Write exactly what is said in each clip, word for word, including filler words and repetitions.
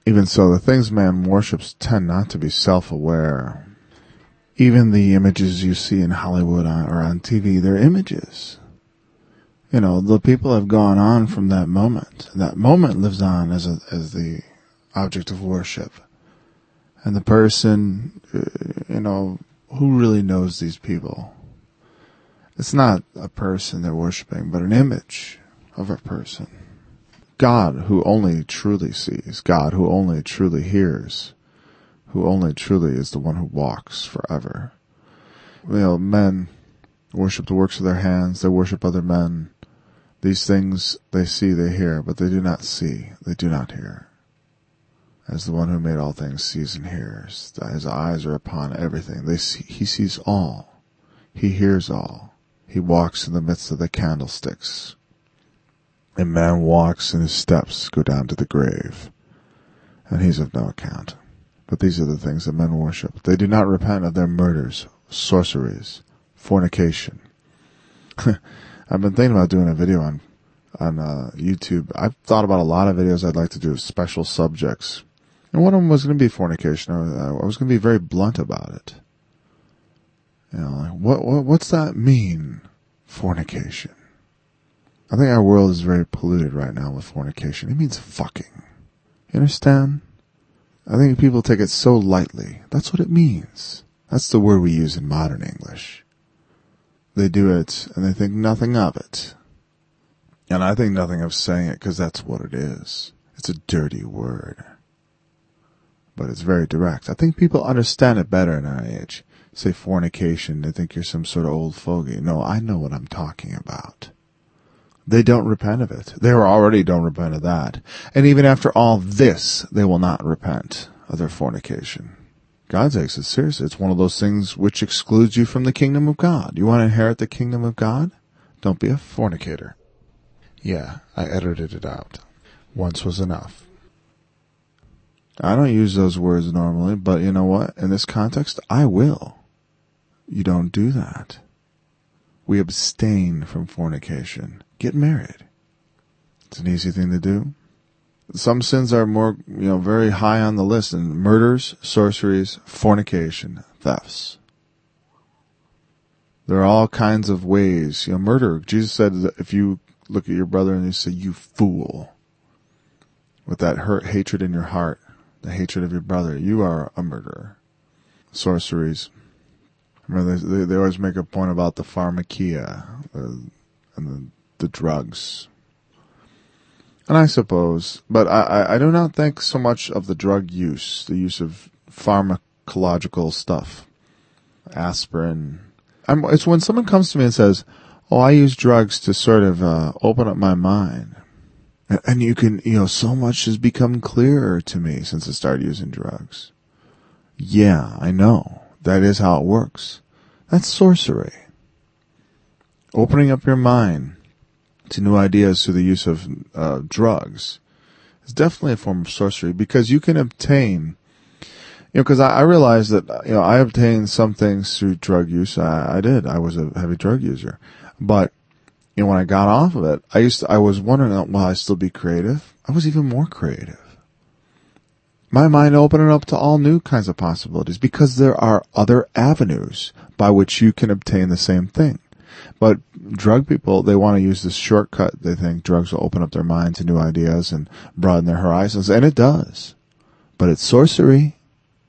Even so, the things man worships tend not to be self-aware. Even the images you see in Hollywood or on T V, they're images. You know, the people have gone on from that moment. That moment lives on as a, as the object of worship. And the person, you know, who really knows these people? It's not a person they're worshiping, but an image of a person. God who only truly sees, God who only truly hears, who only truly is the one who walks forever. You know, men worship the works of their hands, they worship other men. These things they see, they hear, but they do not see, they do not hear. As the one who made all things sees and hears, his eyes are upon everything. They see, he sees all, he hears all. He walks in the midst of the candlesticks. And man walks and his steps go down to the grave. And he's of no account. But these are the things that men worship. They do not repent of their murders, sorceries, fornication. I've been thinking about doing a video on on uh, YouTube. I've thought about a lot of videos I'd like to do, special subjects. And one of them was going to be fornication. I was going to be very blunt about it. You know, like, what, what, what's that mean, fornication? I think our world is very polluted right now with fornication. It means fucking. You understand? I think people take it so lightly. That's what it means. That's the word we use in modern English. They do it, and they think nothing of it. And I think nothing of saying it, because that's what it is. It's a dirty word. But it's very direct. I think people understand it better in our age. Say fornication, they think you're some sort of old fogey. No, I know what I'm talking about. They don't repent of it. They already don't repent of that. And even after all this, they will not repent of their fornication. God takes it seriously. It's one of those things which excludes you from the kingdom of God. You want to inherit the kingdom of God? Don't be a fornicator. Yeah, I edited it out. Once was enough. I don't use those words normally, but you know what? In this context, I will. You don't do that. We abstain from fornication. Get married. It's an easy thing to do. Some sins are more, you know, very high on the list, and murders, sorceries, fornication, thefts. There are all kinds of ways. You know, murder. Jesus said that if you look at your brother and you say, "You fool," with that hurt hatred in your heart, the hatred of your brother, you are a murderer. Sorceries. Remember, they, they always make a point about the pharmakia uh, and the, the drugs. And I suppose, but I, I do not think so much of the drug use, the use of pharmacological stuff, aspirin. I'm, it's when someone comes to me and says, "Oh, I use drugs to sort of uh, open up my mind," and, and you can, you know, so much has become clearer to me since I started using drugs. Yeah, I know. That is how it works. That's sorcery. Opening up your mind to new ideas through the use of uh, drugs is definitely a form of sorcery, because you can obtain, you know, because I, I realized that, you know, I obtained some things through drug use. I, I did. I was a heavy drug user. But, you know, when I got off of it, I used to, I was wondering, will I still be creative? I was even more creative. My mind opened up to all new kinds of possibilities, because there are other avenues by which you can obtain the same thing. But drug people, they want to use this shortcut. They think drugs will open up their mind to new ideas and broaden their horizons, and it does. But it's sorcery.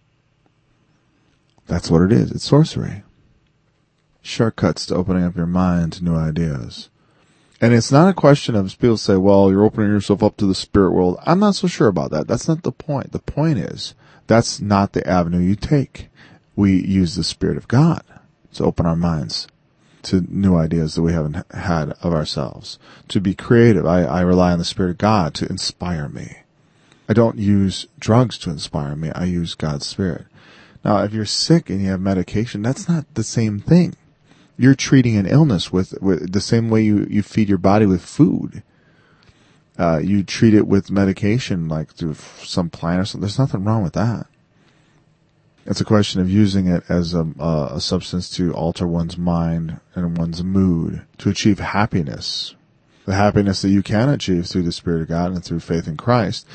That's what it is. It's sorcery. Shortcuts to opening up your mind to new ideas. And it's not a question of, people say, well, you're opening yourself up to the spirit world. I'm not so sure about that. That's not the point. The point is, that's not the avenue you take. We use the Spirit of God to open our minds to new ideas that we haven't had of ourselves. To be creative, I, I rely on the Spirit of God to inspire me. I don't use drugs to inspire me. I use God's Spirit. Now, if you're sick and you have medication, that's not the same thing. You're treating an illness with, with the same way you, you feed your body with food. Uh, you treat it with medication, like through some plant or something. There's nothing wrong with that. It's a question of using it as a, uh, a substance to alter one's mind and one's mood, to achieve happiness. The happiness that you can achieve through the Spirit of God and through faith in Christ.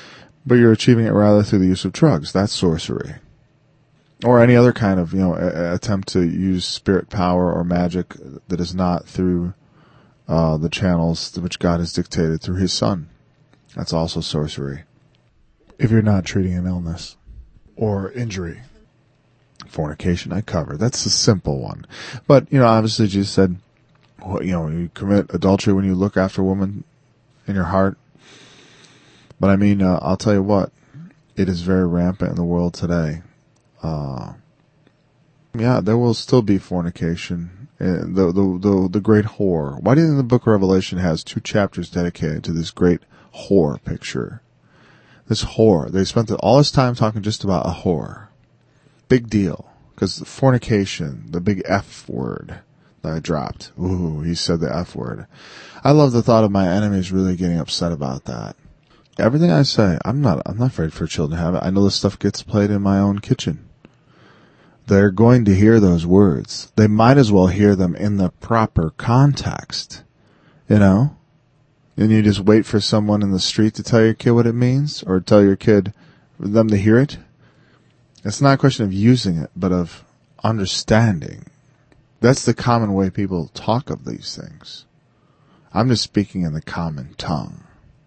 but you're achieving it rather through the use of drugs. That's sorcery. Or any other kind of, you know, a- attempt to use spirit power or magic that is not through uh, the channels which God has dictated through his Son. That's also sorcery. If you're not treating an illness or injury. Fornication, I covered. That's a simple one. But, you know, obviously Jesus said, well, you know, you commit adultery when you look after a woman in your heart. But I mean, uh, I'll tell you what, it is very rampant in the world today. Uh, yeah, there will still be fornication. Uh, the, the, the, the great whore. Why do you think the book of Revelation has two chapters dedicated to this great whore picture? This whore. They spent all this time talking just about a whore. Big deal. Because fornication, the big F word that I dropped. Ooh, he said the F word. I love the thought of my enemies really getting upset about that. Everything I say, I'm not, I'm not afraid for children to have it. I know this stuff gets played in my own kitchen. They're going to hear those words. They might as well hear them in the proper context. You know? And you just wait for someone in the street to tell your kid what it means, or tell your kid, for them to hear it. It's not a question of using it, but of understanding. That's the common way people talk of these things. I'm just speaking in the common tongue.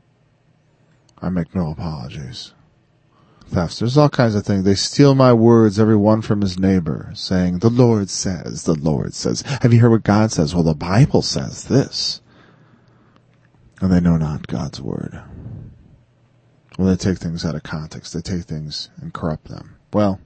I make no apologies. Thefts. There's all kinds of things. They steal my words, every one from his neighbor, saying, the Lord says, the Lord says. Have you heard what God says? Well, the Bible says this. And they know not God's word. Well, they take things out of context. They take things and corrupt them. Well,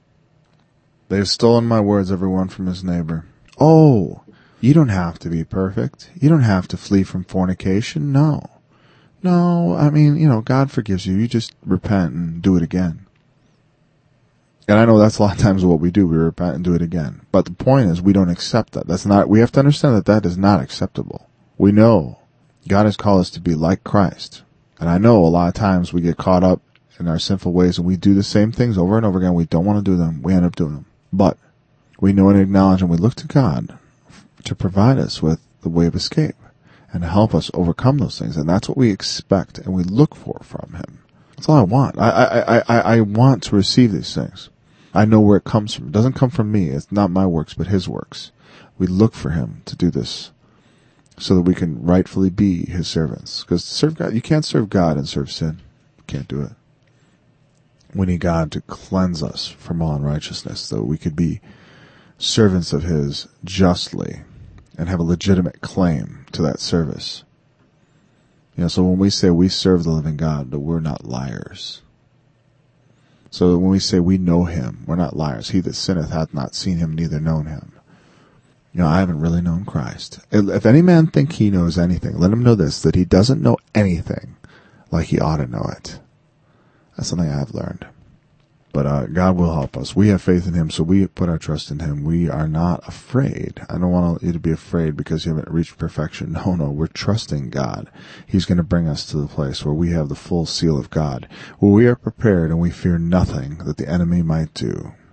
they have stolen my words, every one from his neighbor. Oh, you don't have to be perfect. You don't have to flee from fornication. No. No, I mean, you know, God forgives you. You just repent and do it again. And I know that's a lot of times what we do. We repent and do it again. But the point is, we don't accept that. That's not, we have to understand that that is not acceptable. We know God has called us to be like Christ. And I know a lot of times we get caught up in our sinful ways and we do the same things over and over again. We don't want to do them. We end up doing them. But we know and acknowledge and we look to God to provide us with the way of escape and to help us overcome those things. And that's what we expect and we look for from him. That's all I want. I, I, I, I want to receive these things. I know where it comes from. It doesn't come from me. It's not my works, but his works. We look for him to do this so that we can rightfully be his servants. Because to serve God, you can't serve God and serve sin. You can't do it. We need God to cleanse us from all unrighteousness so that we could be servants of his justly and have a legitimate claim to that service. You know, so when we say we serve the living God, that we're not liars. So when we say we know him, we're not liars. He that sinneth hath not seen him, neither known him. You know, I haven't really known Christ. If any man think he knows anything, let him know this, that he doesn't know anything like he ought to know it. That's something I've learned. But uh, God will help us. We have faith in him, so we put our trust in him. We are not afraid. I don't want you to be afraid because you haven't reached perfection. No, no, we're trusting God. He's going to bring us to the place where we have the full seal of God, where we are prepared and we fear nothing that the enemy might do.